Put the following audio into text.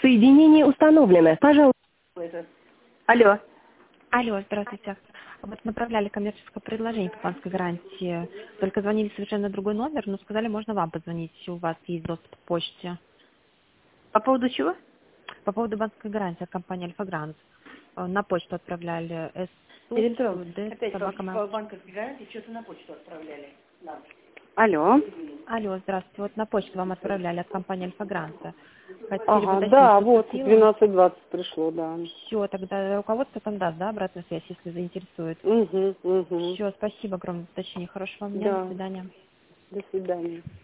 Соединение установлено. Пожалуйста. Алло. Алло, здравствуйте. Вот направляли коммерческое предложение по банковской гарантии. Только звонили совершенно другой номер, но сказали, можно вам позвонить, если у вас есть доступ к почте. По поводу чего? По поводу банковской гарантии от компании Альфа-Грант. На почту отправляли Директор, опять собакам. по банковской гарантии что-то на почту отправляли. Да. Алло. Алло, здравствуйте. Вот на почту вам отправляли от компании Альфа-Гранта. Хотели бы Ага, уточнить, да, что вот, поступило. 12:20 пришло, да. Все, тогда руководство там даст, да, обратную связь, если заинтересует. Угу. Все, спасибо огромное за уточнение. Хорошего вам дня, до Да, свидания. до свидания.